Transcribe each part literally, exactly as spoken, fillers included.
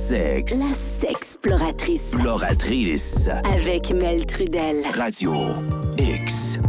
sexe. La sexploratrice. Exploratrice. Avec Mel Trudel. Radio X.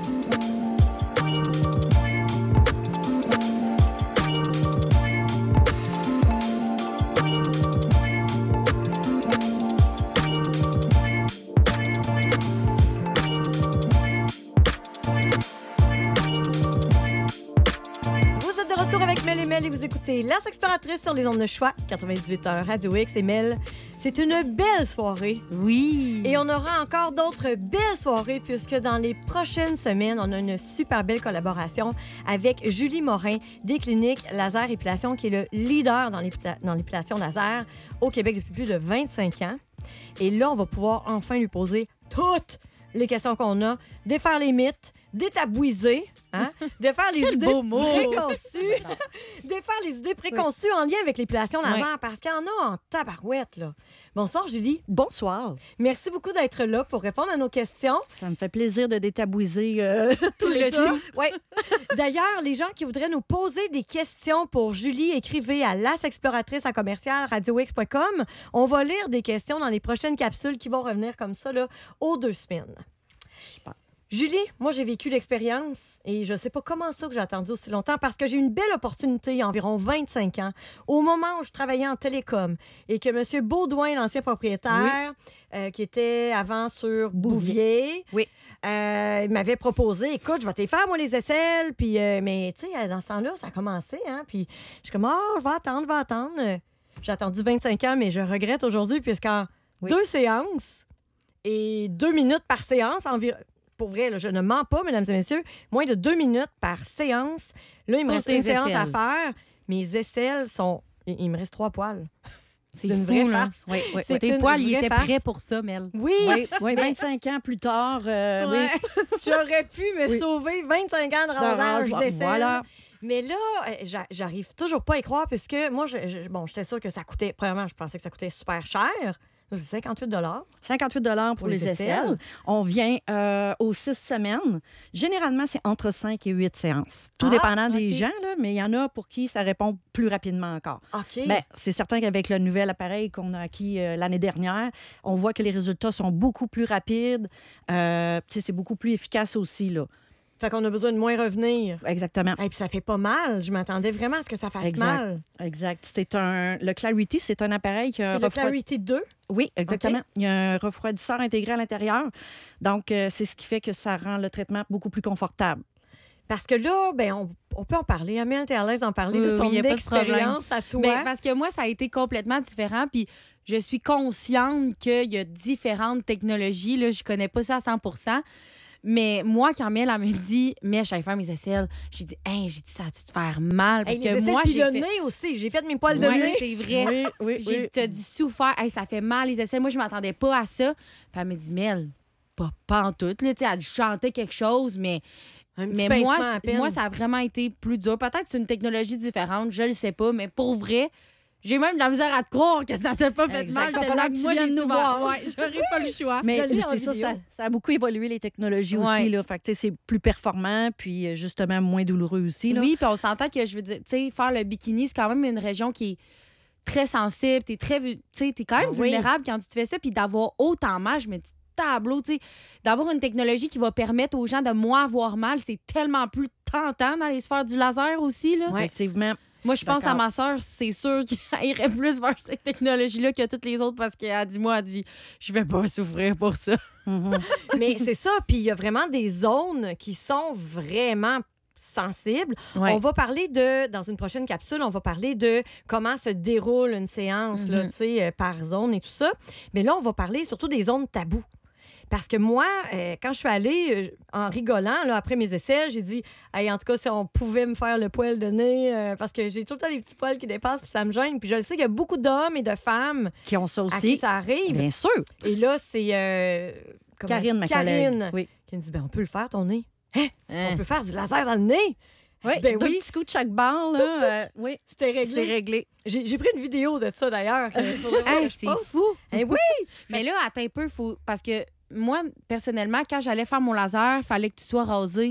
Et vous écoutez La Sexploratrice sur les ondes de choix, quatre-vingt-dix-huit heures Radio X. Et Mel, c'est une belle soirée. Oui. Et on aura encore d'autres belles soirées puisque dans les prochaines semaines, on a une super belle collaboration avec Julie Morin des cliniques Laser Épilation, qui est le leader dans l'épila- dans l'épilation laser au Québec depuis plus de vingt-cinq ans. Et là, on va pouvoir enfin lui poser toutes les questions qu'on a, défaire les mythes, détabouiser, hein? défaire les idées préconçues, défaire les idées préconçues oui. en lien avec l'épilation laser, oui. parce qu'il y en a en tabarouette, là. Bonsoir, Julie. Bonsoir. Merci beaucoup d'être là pour répondre à nos questions. Ça me fait plaisir de détabouiser euh, tout le ça. tout. Oui. D'ailleurs, les gens qui voudraient nous poser des questions pour Julie, écrivez à lasexploratrice à commercial radio x point com. On va lire des questions dans les prochaines capsules qui vont revenir comme ça, là, aux deux semaines. Super. Julie, moi, j'ai vécu l'expérience et je sais pas comment ça que j'ai attendu aussi longtemps parce que j'ai eu une belle opportunité il y a environ vingt-cinq ans, au moment où je travaillais en télécom et que M. Baudouin, l'ancien propriétaire, oui. euh, qui était avant sur Bouvier, oui. euh, il m'avait proposé, écoute, je vais te les faire, moi, les aisselles. Puis, euh, mais, tu sais, dans ce temps-là, ça a commencé. Hein, puis, je suis comme, ah, oh, je vais attendre, je vais attendre. J'ai attendu vingt-cinq ans, mais je regrette aujourd'hui puisqu'en oui. deux séances et deux minutes par séance environ. Pour vrai, là, je ne mens pas, mesdames et messieurs, moins de deux minutes par séance. Là, il me reste une séance à faire. Mes aisselles sont... Il me reste trois poils. C'est, c'est une fou, vraie farce. Oui, oui, oui. Tes poils, ils étaient farce. Prêts pour ça, Mel. Oui. Oui, oui vingt-cinq ans plus tard, euh, ouais. oui. J'aurais pu me oui. sauver vingt-cinq ans de rasage d'aisselles. Voilà. Mais là, j'arrive toujours pas à y croire puisque moi, je, je, bon, j'étais sûre que ça coûtait... Premièrement, je pensais que ça coûtait super cher. C'est cinquante-huit dollars cinquante-huit dollars pour, pour les, les aisselles. aisselles. On vient euh, aux six semaines. Généralement, c'est entre cinq et huit séances. Tout ah, dépendant okay. des gens, là, mais il y en a pour qui ça répond plus rapidement encore. Okay. Ben, c'est certain qu'avec le nouvel appareil qu'on a acquis euh, l'année dernière, on voit que les résultats sont beaucoup plus rapides. Euh, c'est beaucoup plus efficace aussi, là. Fait qu'on a besoin de moins revenir. Exactement. Et puis ça fait pas mal. Je m'attendais vraiment à ce que ça fasse exact. mal. Exact. C'est un... Le Clarity, c'est un appareil qui a un c'est refroid... le Clarity deux? Oui, exactement. Okay. Il y a un refroidisseur intégré à l'intérieur. Donc, euh, c'est ce qui fait que ça rend le traitement beaucoup plus confortable. Parce que là, ben, on, on peut en parler. Amel, t'es à l'aise d'en parler oui, de ton oui, expérience à toi. Ben, parce que moi, ça a été complètement différent. Puis je suis consciente qu'il y a différentes technologies. Là, je connais pas ça à cent pour cent. Mais moi, quand Mel, elle me dit, mais j'allais faire mes aisselles, j'ai dit, hey, j'ai dit, ça a-tu te faire mal? Parce hey, que les moi, j'ai. Fait... le nez aussi. J'ai fait mes poils de ouais, nez. C'est vrai. Oui, oui, j'ai oui. dit, t'as dû souffrir. Hey, ça fait mal, les aisselles. Moi, je m'attendais pas à ça. Puis elle me dit, Mel, pas, pas en tout. Là, elle a dû chanter quelque chose, mais. Mais moi, moi, ça a vraiment été plus dur. Peut-être que c'est une technologie différente, je le sais pas, mais pour vrai. J'ai même de la misère à te croire que ça t'a pas fait exact. mal. Tellement que moi, j'ai nous voir. Ouais, j'aurais pas le choix. Mais c'est ça, ça, ça a beaucoup évolué, les technologies ouais. aussi. Là. Fait que, c'est plus performant, puis justement moins douloureux aussi. Là. Oui, puis on s'entend que, je veux dire, tu sais, faire le bikini, c'est quand même une région qui est très sensible. T'es très, tu sais, t'es quand même ah, vulnérable oui. quand tu te fais ça, puis d'avoir autant mal, je me dis, tableau, tu sais, d'avoir une technologie qui va permettre aux gens de moins avoir mal, c'est tellement plus tentant d'aller se faire du laser aussi, là. Ouais. Effectivement. Moi, je pense à ma sœur, c'est sûr qu'elle irait plus vers cette technologie-là que toutes les autres parce qu'elle dit, moi, elle dit, je vais pas souffrir pour ça. Mm-hmm. Mais c'est ça. Puis il y a vraiment des zones qui sont vraiment sensibles. Ouais. On va parler de, dans une prochaine capsule, on va parler de comment se déroule une séance, mm-hmm. là, tu sais, par zone et tout ça. Mais là, on va parler surtout des zones tabous. Parce que moi, euh, quand je suis allée, euh, en rigolant, là, après mes essais, j'ai dit, hey, en tout cas, si on pouvait me faire le poil de nez, euh, parce que j'ai tout le temps des petits poils qui dépassent, puis ça me gêne. Puis je sais qu'il y a beaucoup d'hommes et de femmes qui ont ça aussi. À qui ça arrive. Bien sûr. Et là, c'est euh, Karine, ma Karine, collègue. Oui. Qui me dit, ben, on peut le faire, ton nez. Hein? Hein? On peut faire du laser dans le nez. Oui, ben deux oui. petits coups de chaque barre, là. Tout, tout. Euh, oui, c'était réglé. C'est réglé. J'ai, j'ai pris une vidéo de ça, d'ailleurs. hey, c'est fou. Eh oui! Mais là, attends un peu, faut... parce que moi, personnellement, quand j'allais faire mon laser, il fallait que tu sois rasé.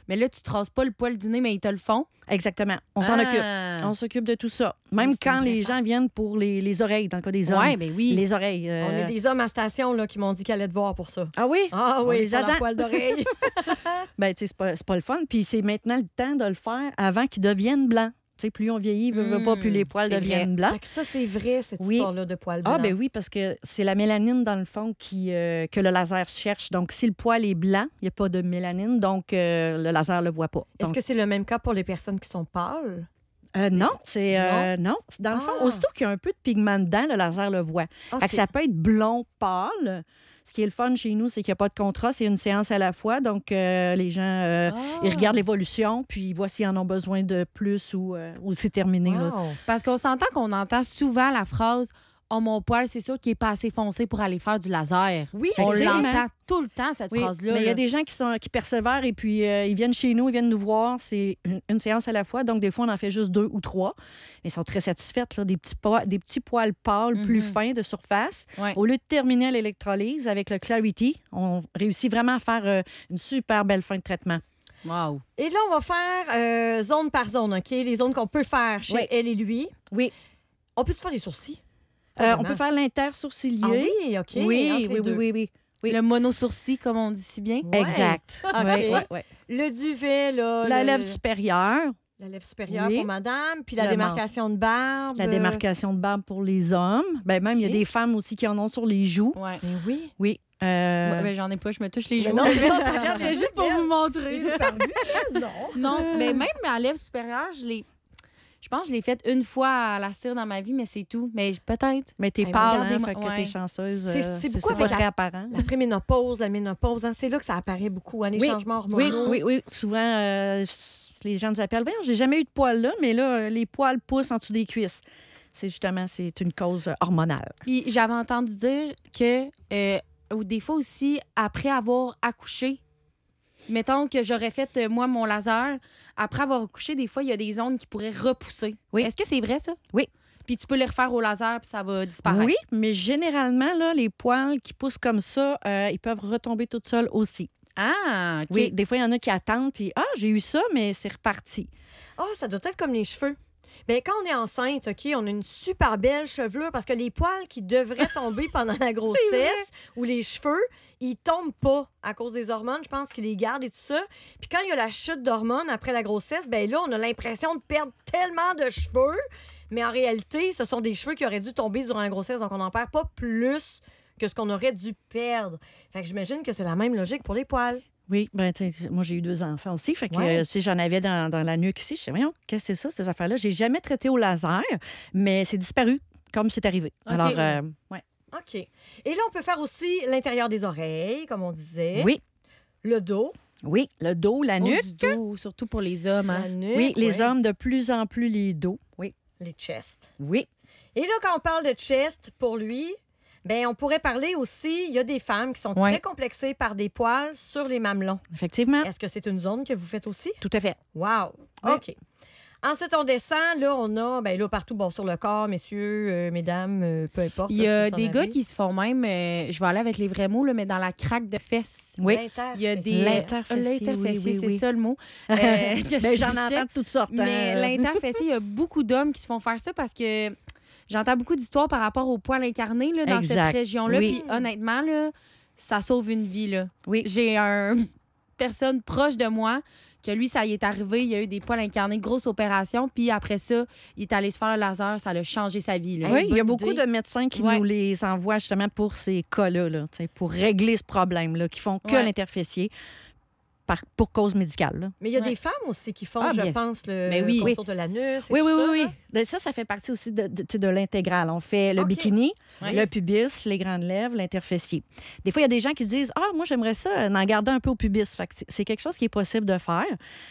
Mais là, tu te rases pas le poil du nez, mais ils te le font. Exactement. On s'en Ah. occupe. On s'occupe de tout ça. Même Oui, c'est quand une vraie les gens farce. viennent pour les, les oreilles, dans le cas des hommes. Oui, ben oui. Les oreilles. euh, On a des hommes à station là, qui m'ont dit qu'ils allaient te voir pour ça. Ah oui? Ah On oui, les sur leur attend. poil d'oreille. Ben, tu sais, c'est pas, c'est pas le fun. Puis c'est maintenant le temps de le faire avant qu'ils deviennent blancs. Tu sais, plus on vieillit, veut, veut pas, plus les poils c'est deviennent vrai. blancs. Fait que ça, c'est vrai, cette Oui. histoire-là de poil blanc. Ah, ben oui, parce que c'est la mélanine, dans le fond, qui, euh, que le laser cherche. Donc, si le poil est blanc, il n'y a pas de mélanine, donc euh, le laser ne le voit pas. Est-ce Donc, que c'est le même cas pour les personnes qui sont pâles? euh, non, c'est. euh, non. Dans le fond, Ah. aussitôt qu'il y a un peu de pigment dedans, le laser le voit. OK. Fait que ça peut être blond pâle. Ce qui est le fun chez nous, c'est qu'il n'y a pas de contrat, c'est une séance à la fois. Donc, euh, les gens, euh, Ah. ils regardent l'évolution, puis ils voient s'ils en ont besoin de plus ou, euh, ou c'est terminé. Là. Wow. Parce qu'on s'entend qu'on entend souvent la phrase « Oh, mon poil, c'est sûr qu'il est pas assez foncé pour aller faire du laser. » Oui, On effectivement. l'entend tout le temps, cette Oui, phrase-là. mais il y là. a des gens qui, sont, qui persévèrent et puis euh, ils viennent chez nous, ils viennent nous voir. C'est une, une séance à la fois. Donc, des fois, on en fait juste deux ou trois. Mais ils sont très satisfaites. Là, des, petits po- des petits poils pâles plus Mhm. fins de surface. Ouais. Au lieu de terminer à l'électrolyse avec le Clarity, on réussit vraiment à faire euh, une super belle fin de traitement. Wow. Et là, on va faire euh, zone par zone, OK? Les zones qu'on peut faire chez Oui. elle et lui. Oui. On peut-tu faire les sourcils? Euh, on Vraiment. peut faire l'intersourcilier. Ah oui, OK. Oui, entre les oui, oui, deux. oui, oui. Oui. Le mono-sourcil, comme on dit si bien. Ouais. Exact. OK. Oui, oui, oui. Le duvet, là. La le- lèvre supérieure, La lèvre supérieure Oui. pour madame, puis la Le démarcation de barbe. la démarcation de barbe pour les hommes. Ben, même, il y a OK. des femmes aussi qui en ont sur les joues. Ouais. Mais oui. Oui. Euh, Ouais, ben, j'en ai pas, je me touche les Mais joues. non, mais non, tu regardes les C'est joues, juste pour elle. vous montrer. Les super vues, non. Non, mais même ma lèvre supérieure, je l'ai. Je pense que je l'ai faite une fois à la cire dans ma vie, mais c'est tout. Mais peut-être. Mais t'es Hey, pâle, hein, regardez-moi- fait que ouais. t'es chanceuse. C'est- euh, c'est beaucoup pas avec la- très apparent. La préménopause, la ménopause, hein, c'est là que ça apparaît beaucoup, hein, les Oui. changements Oui, hormonaux. oui, oui. Souvent, euh, les gens nous appellent. Voyons, j'ai jamais eu de poils là, mais là, euh, les poils poussent en dessous des cuisses. C'est justement, c'est une cause hormonale. Puis j'avais entendu dire que, euh, ou des fois aussi, après avoir accouché, mettons que j'aurais fait, euh, moi, mon laser, après avoir accouché, des fois, il y a des zones qui pourraient repousser. Oui. Est-ce que c'est vrai, ça? Oui. Puis tu peux les refaire au laser, puis ça va disparaître. Oui, mais généralement, là, les poils qui poussent comme ça, euh, ils peuvent retomber toutes seules aussi. Ah, OK. Oui, des fois, il y en a qui attendent, puis ah, j'ai eu ça, mais c'est reparti. Ah, ça doit être comme les cheveux. Bien, quand on est enceinte, OK, on a une super belle chevelure parce que les poils qui devraient tomber pendant la grossesse ou les cheveux, ils tombent pas à cause des hormones. Je pense qu'ils les gardent et tout ça. Puis quand il y a la chute d'hormones après la grossesse, ben là, on a l'impression de perdre tellement de cheveux. Mais en réalité, ce sont des cheveux qui auraient dû tomber durant la grossesse. Donc, on n'en perd pas plus que ce qu'on aurait dû perdre. Fait que j'imagine que c'est la même logique pour les poils. Oui, ben, t'sais, moi, j'ai eu deux enfants aussi. Fait que Ouais. euh, si j'en avais dans, dans la nuque ici, je sais, voyons, qu'est-ce que c'est ça, ces affaires-là? J'ai jamais traité au laser, mais c'est disparu comme c'est arrivé. OK. Alors, euh, ouais. OK. Et là, on peut faire aussi l'intérieur des oreilles, comme on disait. Oui, Le dos. oui, le dos, la Au nuque. du dos, surtout pour les hommes. Hein? La nuque. Oui, les ouais. hommes, de plus en plus les dos. Oui, Les chests. oui. Et là, quand on parle de chest, pour lui, ben on pourrait parler aussi, il y a des femmes qui sont Ouais. très complexées par des poils sur les mamelons. Effectivement. Est-ce que c'est une zone que vous faites aussi? Tout à fait. Wow! Oui. OK. Ensuite, on descend. Là, on a, ben là, partout, bon, sur le corps, messieurs, euh, mesdames, euh, peu importe. Il y là, a si vous en des gars avez. qui se font même, euh, je vais aller avec les vrais mots, là, mais dans la craque de fesses. Oui. L'inter- Il y a des. L'interfessier, L'interfessier, oui, oui, c'est oui. ça le mot. Euh, que Ben, je j'en cherchais. entends de toutes sortes. Mais hein. l'interfessier, il y a beaucoup d'hommes qui se font faire ça parce que j'entends beaucoup d'histoires par rapport au poil incarné là, dans Exact. cette région-là. Oui. Puis honnêtement, là, ça sauve une vie. Là. Oui. J'ai un personne proche de moi que lui, ça y est arrivé, il a eu des poils incarnés, grosse opération, puis après ça, il est allé se faire le laser, ça a changé sa vie. Là. Oui, il y a bonne beaucoup idée. de médecins qui Ouais. nous les envoient justement pour ces cas-là, là, tu sais, pour régler ce problème-là, qui font que Ouais. l'interfessier par, pour cause médicale. là. Mais il y a Ouais. des femmes aussi qui font, Ah, je bien. pense, le Mais oui. contour de l'anus. et Oui, tout oui, ça, oui, oui. là. De- Ça, ça fait partie aussi de, de, tu sais, de l'intégrale. On fait le OK. bikini, Ouais. le pubis, les grandes lèvres, l'interfessier. Des fois, il y a des gens qui disent « Ah, moi, j'aimerais ça, euh, en garder un peu au pubis. » Fait que c'est- c'est quelque chose qui est possible de faire.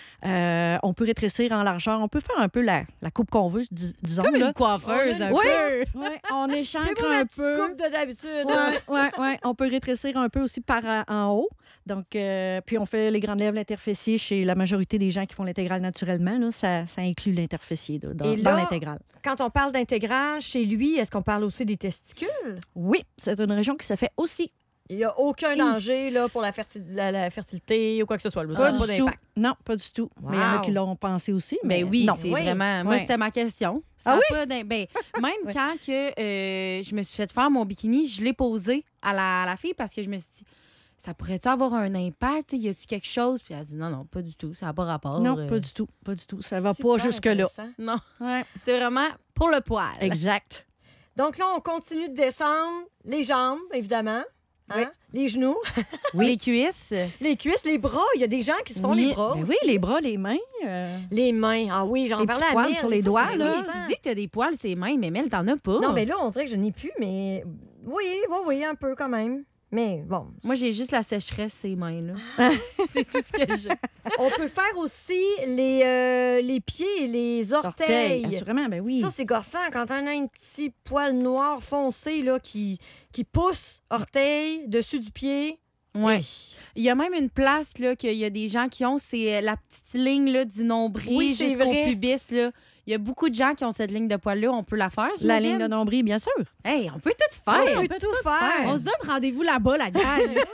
Euh, on peut rétrécir en largeur. On peut faire un peu la, la coupe qu'on veut, dis- disons. Comme là. une coiffeuse, un Oui, peu. ouais, on échancre Fais-moi un la petite peu. coupe de d'habitude. là. Oui, ouais, ouais. On peut rétrécir un peu aussi par euh, en haut. Donc, euh, puis on fait les grandes lèvres, l'interfessier chez la majorité des gens qui font l'intégrale naturellement. Là, ça, ça inclut l'interfessier là, dans, Et dans là- l'intégrale. Quand on parle d'intégral, chez lui, est-ce qu'on parle aussi des testicules? Oui, c'est une région qui se fait aussi Il n'y a aucun danger là, pour la, ferti- la, la fertilité ou quoi que ce soit. Là. Pas Ça n'a du pas tout. d'impact. Non, pas du tout. Wow. Mais il y en a qui l'ont pensé aussi. Mais Ben oui, non. c'est Oui. vraiment. Moi, Ouais. c'était ma question. Ça Ah a oui? pas d'im- ben, même quand que, euh, je me suis fait faire mon bikini, je l'ai posé à la, à la fille parce que je me suis dit, ça pourrait-tu avoir un impact? Y a-tu quelque chose? Puis elle a dit, non, non, pas du tout. Ça n'a pas rapport. Non, euh. pas du tout. Pas du tout. Ça va Super pas jusque-là. intéressant. Non, Ouais. c'est vraiment pour le poil. Exact. Donc là, on continue de descendre les jambes, évidemment. Hein? Oui. Les genoux, Les cuisses. les cuisses, les bras. Il y a des gens qui se font Oui. les bras. Ben aussi. oui, les bras, les mains. euh, Les mains. Ah oui, j'en Les parlais petits à poils Mel. sur les Ça, doigts, c'est là. Oui, intéressant. tu dis que tu as des poils, ses mains, mais Mel, t'en as pas. Non, mais là, on dirait que je n'ai plus, mais oui, oui, oui, un peu quand même. Mais bon, Moi, j'ai juste la sécheresse, ses mains, là. c'est tout ce que j'ai. on peut faire aussi les, euh, les pieds et les orteils. Assurément, ben oui. Ça, c'est gossant quand on a un petit poil noir foncé là, qui, qui pousse orteil dessus du pied. Ouais. Il y a même une place là qu'il y a des gens qui ont, c'est euh, la petite ligne là, du nombril Oui, c'est jusqu'au vrai. pubis. Là. Il y a beaucoup de gens qui ont cette ligne de poil-là. On peut la faire, La j'imagine? ligne de nombril, bien sûr. Hey, on peut tout On faire. peut tout faire. On se donne rendez-vous là-bas, la gang.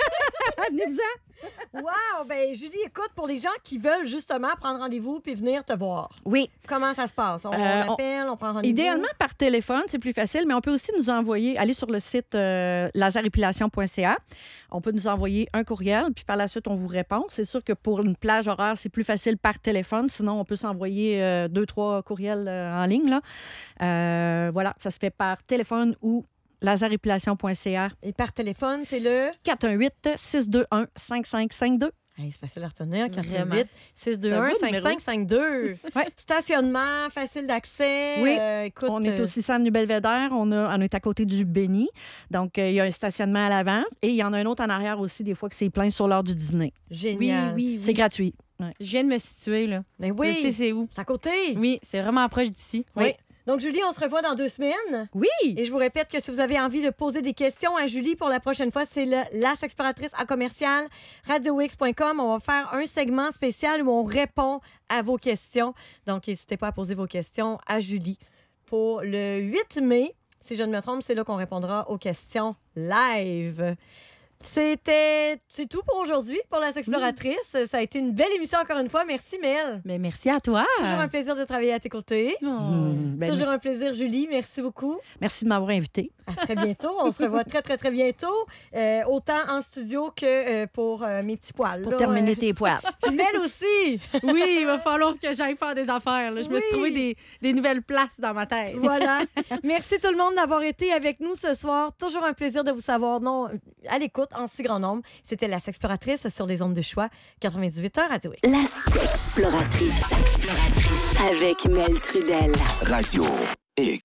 Wow! Ben, Julie, écoute, pour les gens qui veulent justement prendre rendez-vous puis venir te voir, Oui. comment ça se passe? On, Euh, on appelle, on prend rendez-vous? Idéalement par téléphone, c'est plus facile, mais on peut aussi nous envoyer, aller sur le site euh, laserépilation point c a. On peut nous envoyer un courriel, puis par la suite, on vous répond. C'est sûr que pour une plage horaire, c'est plus facile par téléphone. Sinon, on peut s'envoyer euh, deux, trois courriels euh, en ligne. Là. Euh, voilà, ça se fait par téléphone ou laserépilation point c a. Et par téléphone, c'est le... quatre un huit, six deux un, cinq cinq cinq deux. Hey, c'est facile à retenir. Vraiment. quatre huit six deux un, cinq cinq cinq deux. Ouais. Stationnement, facile d'accès. Oui. Euh, écoute, On est euh, au six cents avenue Belvédère. On, a, on est à côté du Béni. Donc, euh, il y a un stationnement à l'avant. Et il y en a un autre en arrière aussi, des fois que c'est plein sur l'heure du dîner. Oui, génial. oui, C'est oui. gratuit. Ouais. Je viens de me situer, là. Mais Je sais oui, c'est où. c'est à côté. Oui, c'est vraiment proche d'ici. Oui. Donc, Julie, on se revoit dans deux semaines. Oui! Et je vous répète que si vous avez envie de poser des questions à Julie pour la prochaine fois, c'est le la sexploratrice à commercial radio x point com. On va faire un segment spécial où on répond à vos questions. Donc, n'hésitez pas à poser vos questions à Julie. Pour le huit mai, si je ne me trompe, c'est là qu'on répondra aux questions live. C'était... C'est tout pour aujourd'hui, pour la sexploratrice. Ça a été une belle émission encore une fois. Merci, Mel. Mais merci à toi. Toujours un plaisir de travailler à tes côtés. Oh. Mmh, ben, Toujours un plaisir, Julie. Merci beaucoup. merci de m'avoir invité. À très bientôt. On se revoit très, très, très bientôt. Euh, autant en studio que euh, pour euh, mes petits poils. Pour là, terminer ouais. tes poils. Puis Mel aussi. Oui, il va falloir que j'aille faire des affaires. là. Je me Oui. suis trouvé des, des nouvelles places dans ma tête. Voilà. Merci tout le monde d'avoir été avec nous ce soir. Toujours un plaisir de vous savoir. Non, à l'écoute, en si grand nombre. C'était la Sexploratrice sur les ondes de choix. quatre-vingt-dix-huit heures Radio X. La Sexploratrice. Avec Mel Trudel. Radio X.